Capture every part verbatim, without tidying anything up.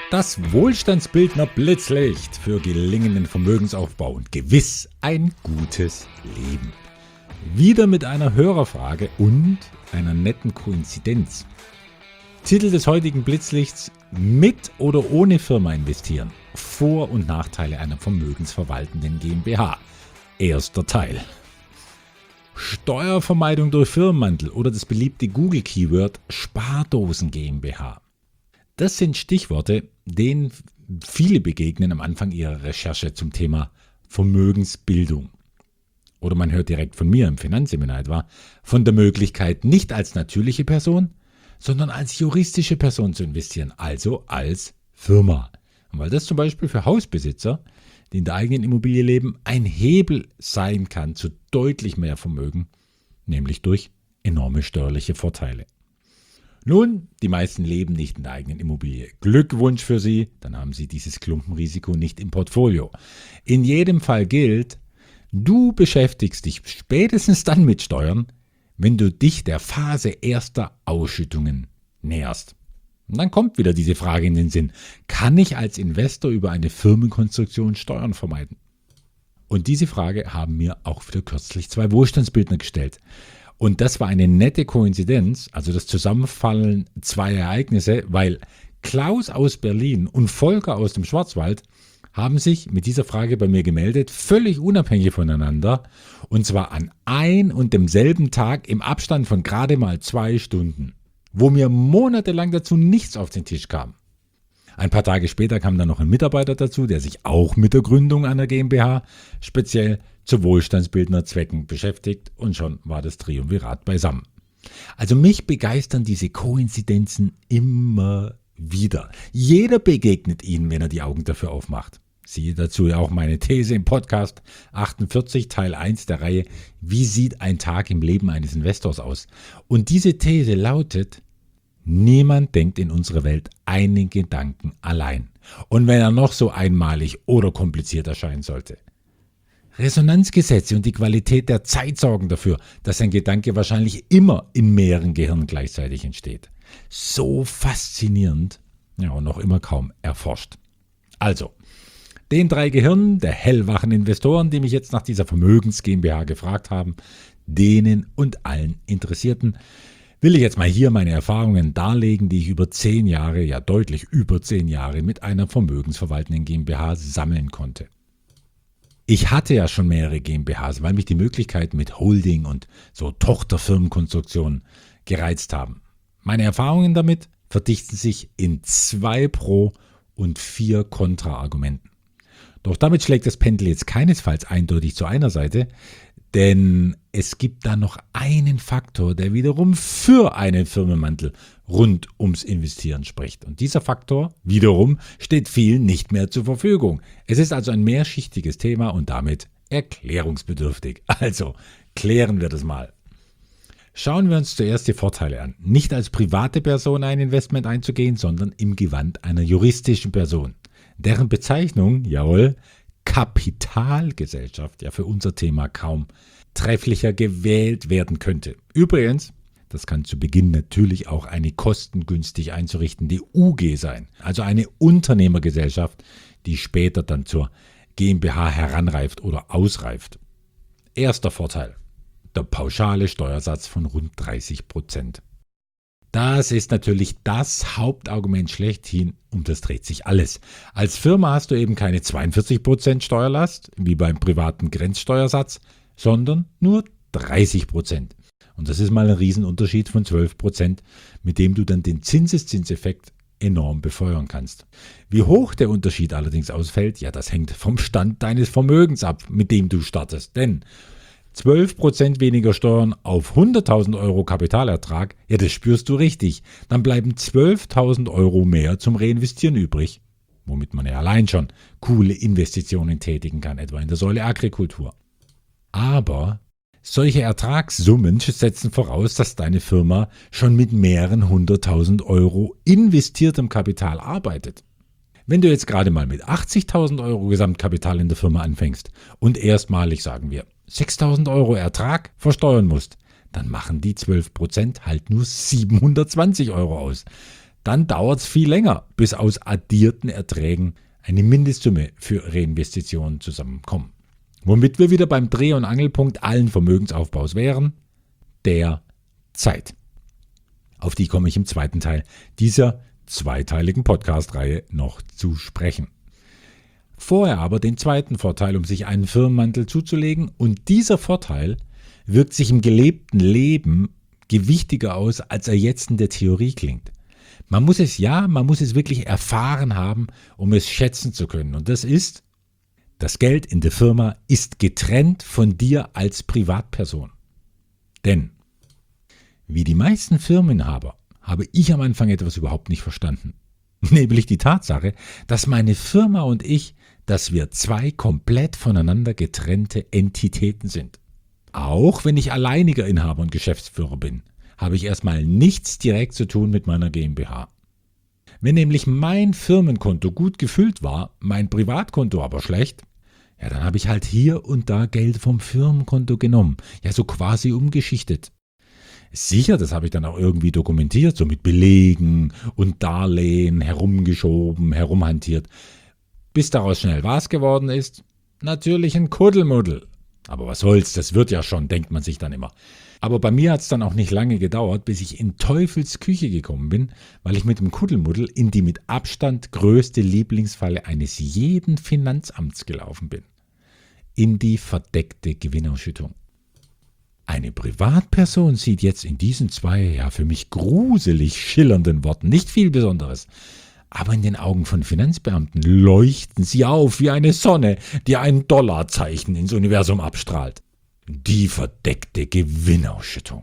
Das Wohlstandsbildner Blitzlicht für gelingenden Vermögensaufbau und gewiss ein gutes Leben. Wieder mit einer Hörerfrage und einer netten Koinzidenz. Titel des heutigen Blitzlichts: Mit oder ohne Firma investieren. Vor- und Nachteile einer vermögensverwaltenden GmbH. Erster Teil. Steuervermeidung durch Firmenmantel oder das beliebte Google-Keyword Spardosen GmbH. Das sind Stichworte, denen viele begegnen am Anfang ihrer Recherche zum Thema Vermögensbildung. Oder man hört direkt von mir im Finanzseminar etwa von der Möglichkeit, nicht als natürliche Person, sondern als juristische Person zu investieren, also als Firma. Und weil das zum Beispiel für Hausbesitzer, die in der eigenen Immobilie leben, ein Hebel sein kann zu deutlich mehr Vermögen, nämlich durch enorme steuerliche Vorteile. Nun, die meisten leben nicht in der eigenen Immobilie. Glückwunsch für Sie, dann haben Sie dieses Klumpenrisiko nicht im Portfolio. In jedem Fall gilt, du beschäftigst dich spätestens dann mit Steuern, wenn du dich der Phase erster Ausschüttungen näherst. Und dann kommt wieder diese Frage in den Sinn: Kann ich als Investor über eine Firmenkonstruktion Steuern vermeiden? Und diese Frage haben mir auch wieder kürzlich zwei Wohlstandsbildner gestellt. Und das war eine nette Koinzidenz, also das Zusammenfallen zwei Ereignisse, weil Klaus aus Berlin und Volker aus dem Schwarzwald haben sich mit dieser Frage bei mir gemeldet, völlig unabhängig voneinander, und zwar an ein und demselben Tag im Abstand von gerade mal zwei Stunden, wo mir monatelang dazu nichts auf den Tisch kam. Ein paar Tage später kam dann noch ein Mitarbeiter dazu, der sich auch mit der Gründung einer GmbH speziell zu wohlstandsbildender Zwecken beschäftigt, und schon war das Triumvirat beisammen. Also mich begeistern diese Koinzidenzen immer wieder. Jeder begegnet ihnen, wenn er die Augen dafür aufmacht. Siehe dazu ja auch meine These im Podcast achtundvierzig, Teil eins der Reihe Wie sieht ein Tag im Leben eines Investors aus? Und diese These lautet: Niemand denkt in unserer Welt einen Gedanken allein. Und wenn er noch so einmalig oder kompliziert erscheinen sollte. Resonanzgesetze und die Qualität der Zeit sorgen dafür, dass ein Gedanke wahrscheinlich immer in mehreren Gehirnen gleichzeitig entsteht. So faszinierend, ja, und noch immer kaum erforscht. Also, den drei Gehirnen der hellwachen Investoren, die mich jetzt nach dieser Vermögens-GmbH gefragt haben, denen und allen Interessierten, will ich jetzt mal hier meine Erfahrungen darlegen, die ich über zehn Jahre, ja deutlich über zehn Jahre mit einer vermögensverwaltenden GmbH sammeln konnte. Ich hatte ja schon mehrere GmbHs, weil mich die Möglichkeiten mit Holding und so Tochterfirmenkonstruktionen gereizt haben. Meine Erfahrungen damit verdichten sich in zwei Pro- und vier Kontra-Argumenten. Doch damit schlägt das Pendel jetzt keinesfalls eindeutig zu einer Seite, denn es gibt da noch einen Faktor, der wiederum für einen Firmenmantel rund ums Investieren spricht. Und dieser Faktor wiederum steht vielen nicht mehr zur Verfügung. Es ist also ein mehrschichtiges Thema und damit erklärungsbedürftig. Also klären wir das mal. Schauen wir uns zuerst die Vorteile an. Nicht als private Person ein Investment einzugehen, sondern im Gewand einer juristischen Person, deren Bezeichnung, jawohl, Kapitalgesellschaft, ja für unser Thema kaum trefflicher gewählt werden könnte. Übrigens, das kann zu Beginn natürlich auch eine kostengünstig einzurichtende U G sein, also eine Unternehmergesellschaft, die später dann zur GmbH heranreift oder ausreift. Erster Vorteil: der pauschale Steuersatz von rund dreißig Prozent. Das ist natürlich das Hauptargument schlechthin, um das dreht sich alles. Als Firma hast du eben keine zweiundvierzig Prozent Steuerlast, wie beim privaten Grenzsteuersatz, sondern nur dreißig Prozent. Und das ist mal ein Riesenunterschied von zwölf Prozent, mit dem du dann den Zinseszinseffekt enorm befeuern kannst. Wie hoch der Unterschied allerdings ausfällt, ja, das hängt vom Stand deines Vermögens ab, mit dem du startest. Denn zwölf Prozent weniger Steuern auf hunderttausend Euro Kapitalertrag, ja, das spürst du richtig. Dann bleiben zwölftausend Euro mehr zum Reinvestieren übrig, womit man ja allein schon coole Investitionen tätigen kann, etwa in der Säule Agrikultur. Aber solche Ertragssummen setzen voraus, dass deine Firma schon mit mehreren hunderttausend Euro investiertem Kapital arbeitet. Wenn du jetzt gerade mal mit achtzigtausend Euro Gesamtkapital in der Firma anfängst und erstmalig, sagen wir, sechstausend Euro Ertrag versteuern musst, dann machen die zwölf Prozent halt nur siebenhundertzwanzig Euro aus. dann dauert es viel länger, bis aus addierten Erträgen eine Mindestsumme für Reinvestitionen zusammenkommen. Womit wir wieder beim Dreh- und Angelpunkt allen Vermögensaufbaus wären, der Zeit. Auf die komme ich im zweiten Teil dieser zweiteiligen Podcast-Reihe noch zu sprechen. Vorher aber den zweiten Vorteil, um sich einen Firmenmantel zuzulegen, und dieser Vorteil wirkt sich im gelebten Leben gewichtiger aus, als er jetzt in der Theorie klingt. Man muss es ja, man muss es wirklich erfahren haben, um es schätzen zu können. Und das ist, das Geld in der Firma ist getrennt von dir als Privatperson. Denn, wie die meisten Firmeninhaber, habe ich am Anfang etwas überhaupt nicht verstanden. Nämlich die Tatsache, dass meine Firma und ich, dass wir zwei komplett voneinander getrennte Entitäten sind. Auch wenn ich alleiniger Inhaber und Geschäftsführer bin, habe ich erstmal nichts direkt zu tun mit meiner GmbH. Wenn nämlich mein Firmenkonto gut gefüllt war, mein Privatkonto aber schlecht, ja, dann habe ich halt hier und da Geld vom Firmenkonto genommen, ja, so quasi umgeschichtet. Sicher, das habe ich dann auch irgendwie dokumentiert, so mit Belegen und Darlehen herumgeschoben, herumhantiert. Bis daraus schnell was geworden ist? Natürlich ein Kuddelmuddel. Aber was soll's, das wird ja schon, denkt man sich dann immer. Aber bei mir hat es dann auch nicht lange gedauert, bis ich in Teufels Küche gekommen bin, weil ich mit dem Kuddelmuddel in die mit Abstand größte Lieblingsfalle eines jeden Finanzamts gelaufen bin. In die verdeckte Gewinnausschüttung. Eine Privatperson sieht jetzt in diesen zwei, ja für mich gruselig schillernden Worten nicht viel Besonderes. Aber in den Augen von Finanzbeamten leuchten sie auf wie eine Sonne, die ein Dollarzeichen ins Universum abstrahlt. Die verdeckte Gewinnausschüttung.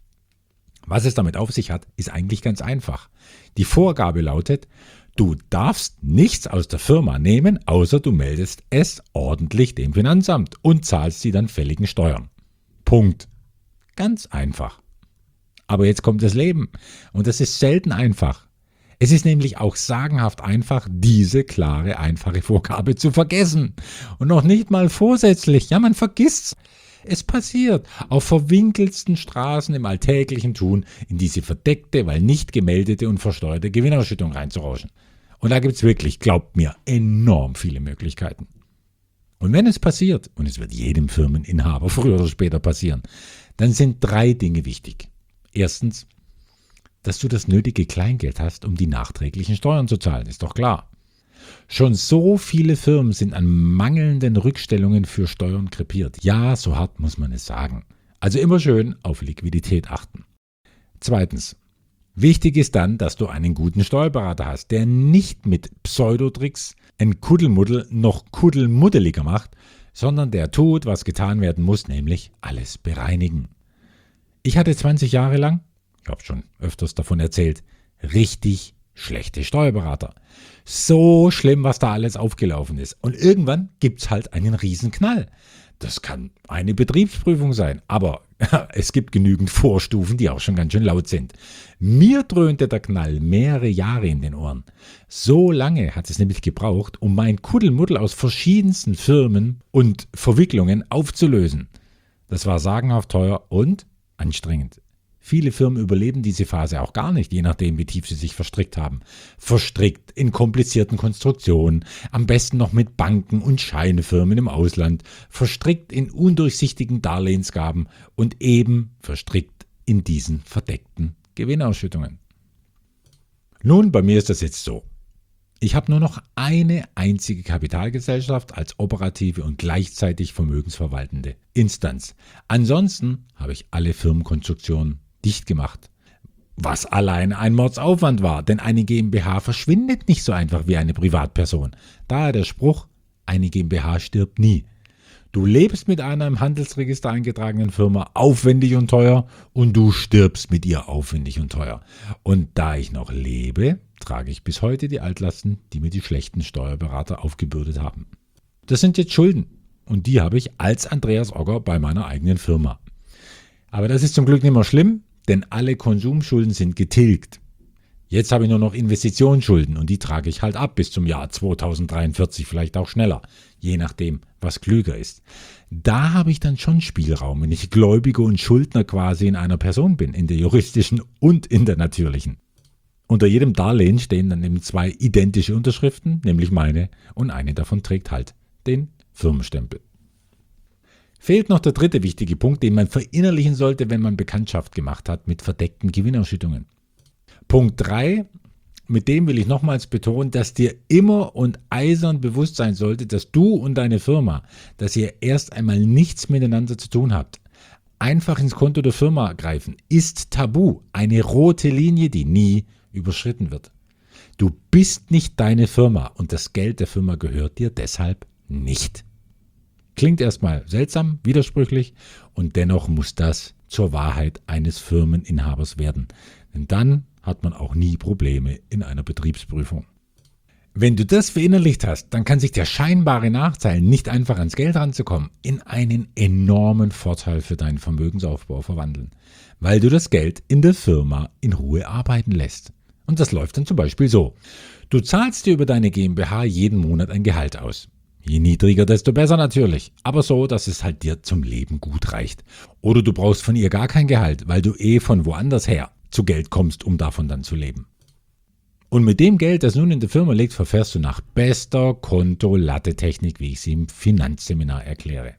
Was es damit auf sich hat, ist eigentlich ganz einfach. Die Vorgabe lautet, du darfst nichts aus der Firma nehmen, außer du meldest es ordentlich dem Finanzamt und zahlst die dann fälligen Steuern. Punkt. Ganz einfach. Aber jetzt kommt das Leben und das ist selten einfach. Es ist nämlich auch sagenhaft einfach, diese klare, einfache Vorgabe zu vergessen. Und noch nicht mal vorsätzlich. Ja, man vergisst's. Es passiert auf verwinkelsten Straßen im alltäglichen Tun, in diese verdeckte, weil nicht gemeldete und versteuerte Gewinnausschüttung reinzurauschen. Und da gibt's wirklich, glaubt mir, enorm viele Möglichkeiten. Und wenn es passiert, und es wird jedem Firmeninhaber früher oder später passieren, dann sind drei Dinge wichtig. Erstens, dass du das nötige Kleingeld hast, um die nachträglichen Steuern zu zahlen, ist doch klar. Schon so viele Firmen sind an mangelnden Rückstellungen für Steuern krepiert. Ja, so hart muss man es sagen. Also immer schön auf Liquidität achten. Zweitens, wichtig ist dann, dass du einen guten Steuerberater hast, der nicht mit Pseudotricks ein Kuddelmuddel noch kuddelmuddeliger macht, sondern der tut, was getan werden muss, nämlich alles bereinigen. Ich hatte zwanzig Jahre lang, ich habe schon öfters davon erzählt, richtig schlechte Steuerberater. So schlimm, was da alles aufgelaufen ist. Und irgendwann gibt's halt einen Riesenknall. Das kann eine Betriebsprüfung sein, aber es gibt genügend Vorstufen, die auch schon ganz schön laut sind. Mir dröhnte der Knall mehrere Jahre in den Ohren. So lange hat es nämlich gebraucht, um mein Kuddelmuddel aus verschiedensten Firmen und Verwicklungen aufzulösen. Das war sagenhaft teuer und anstrengend. Viele Firmen überleben diese Phase auch gar nicht, je nachdem, wie tief sie sich verstrickt haben. Verstrickt in komplizierten Konstruktionen, am besten noch mit Banken und Scheinefirmen im Ausland, verstrickt in undurchsichtigen Darlehensgaben und eben verstrickt in diesen verdeckten Gewinnausschüttungen. Nun, bei mir ist das jetzt so. Ich habe nur noch eine einzige Kapitalgesellschaft als operative und gleichzeitig vermögensverwaltende Instanz. Ansonsten habe ich alle Firmenkonstruktionen dicht gemacht. Was allein ein Mordsaufwand war, denn eine GmbH verschwindet nicht so einfach wie eine Privatperson. Daher der Spruch, eine GmbH stirbt nie. Du lebst mit einer im Handelsregister eingetragenen Firma aufwendig und teuer und du stirbst mit ihr aufwendig und teuer. Und da ich noch lebe, trage ich bis heute die Altlasten, die mir die schlechten Steuerberater aufgebürdet haben. Das sind jetzt Schulden und die habe ich als Andreas Ogger bei meiner eigenen Firma. Aber das ist zum Glück nicht mehr schlimm, denn alle Konsumschulden sind getilgt. Jetzt habe ich nur noch Investitionsschulden und die trage ich halt ab bis zum Jahr zweitausenddreiundvierzig, vielleicht auch schneller, je nachdem, was klüger ist. Da habe ich dann schon Spielraum, wenn ich Gläubiger und Schuldner quasi in einer Person bin, in der juristischen und in der natürlichen. Unter jedem Darlehen stehen dann eben zwei identische Unterschriften, nämlich meine, und eine davon trägt halt den Firmenstempel. Fehlt noch der dritte wichtige Punkt, den man verinnerlichen sollte, wenn man Bekanntschaft gemacht hat mit verdeckten Gewinnausschüttungen. Punkt drei, mit dem will ich nochmals betonen, dass dir immer und eisern bewusst sein sollte, dass du und deine Firma, dass ihr erst einmal nichts miteinander zu tun habt. Einfach ins Konto der Firma greifen ist tabu, eine rote Linie, die nie überschritten wird. Du bist nicht deine Firma und das Geld der Firma gehört dir deshalb nicht. Klingt erstmal seltsam, widersprüchlich und dennoch muss das zur Wahrheit eines Firmeninhabers werden. Denn dann hat man auch nie Probleme in einer Betriebsprüfung. Wenn du das verinnerlicht hast, dann kann sich der scheinbare Nachteil, nicht einfach ans Geld ranzukommen, in einen enormen Vorteil für deinen Vermögensaufbau verwandeln, weil du das Geld in der Firma in Ruhe arbeiten lässt. Und das läuft dann zum Beispiel so. Du zahlst dir über deine GmbH jeden Monat ein Gehalt aus. Je niedriger, desto besser natürlich, aber so, dass es halt dir zum Leben gut reicht. Oder du brauchst von ihr gar kein Gehalt, weil du eh von woanders her zu Geld kommst, um davon dann zu leben. Und mit dem Geld, das nun in der Firma liegt, verfährst du nach bester Konto-Latte-Technik, wie ich sie im Finanzseminar erkläre.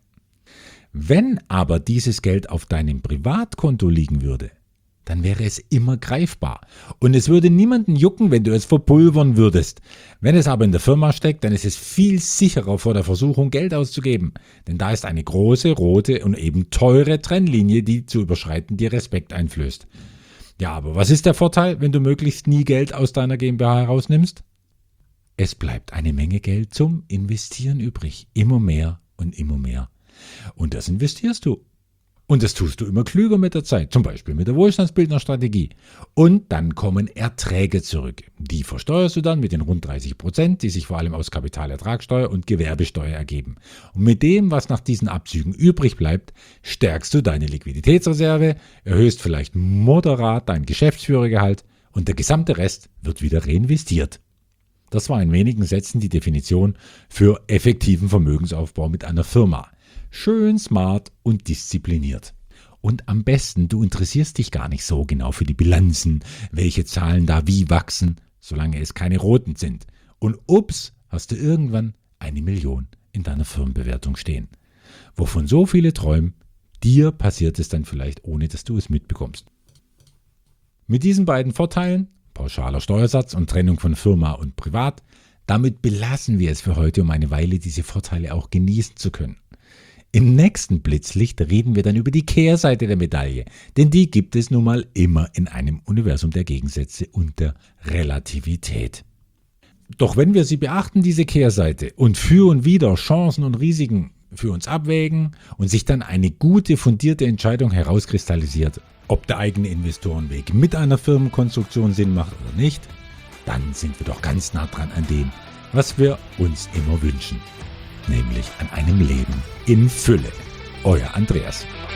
Wenn aber dieses Geld auf deinem Privatkonto liegen würde, dann wäre es immer greifbar. Und es würde niemanden jucken, wenn du es verpulvern würdest. Wenn es aber in der Firma steckt, dann ist es viel sicherer vor der Versuchung, Geld auszugeben. Denn da ist eine große, rote und eben teure Trennlinie, die zu überschreiten dir Respekt einflößt. Ja, aber was ist der Vorteil, wenn du möglichst nie Geld aus deiner GmbH herausnimmst? Es bleibt eine Menge Geld zum Investieren übrig. Immer mehr und immer mehr. Und das investierst du. Und das tust du immer klüger mit der Zeit, zum Beispiel mit der Wohlstandsbildnerstrategie. Und dann kommen Erträge zurück. Die versteuerst du dann mit den rund dreißig Prozent, die sich vor allem aus Kapitalertragssteuer und Gewerbesteuer ergeben. Und mit dem, was nach diesen Abzügen übrig bleibt, stärkst du deine Liquiditätsreserve, erhöhst vielleicht moderat dein Geschäftsführergehalt und der gesamte Rest wird wieder reinvestiert. Das war in wenigen Sätzen die Definition für effektiven Vermögensaufbau mit einer Firma. Schön smart und diszipliniert. Und am besten, du interessierst dich gar nicht so genau für die Bilanzen, welche Zahlen da wie wachsen, solange es keine roten sind. Und ups, hast du irgendwann eine Million in deiner Firmenbewertung stehen. Wovon so viele träumen, dir passiert es dann vielleicht, ohne dass du es mitbekommst. Mit diesen beiden Vorteilen, pauschaler Steuersatz und Trennung von Firma und Privat, damit belassen wir es für heute, um eine Weile diese Vorteile auch genießen zu können. Im nächsten Blitzlicht reden wir dann über die Kehrseite der Medaille, denn die gibt es nun mal immer in einem Universum der Gegensätze und der Relativität. Doch wenn wir sie beachten, diese Kehrseite, und für und wider Chancen und Risiken für uns abwägen und sich dann eine gute, fundierte Entscheidung herauskristallisiert, ob der eigene Investorenweg mit einer Firmenkonstruktion Sinn macht oder nicht, dann sind wir doch ganz nah dran an dem, was wir uns immer wünschen. Nämlich an einem Leben in Fülle. Euer Andreas.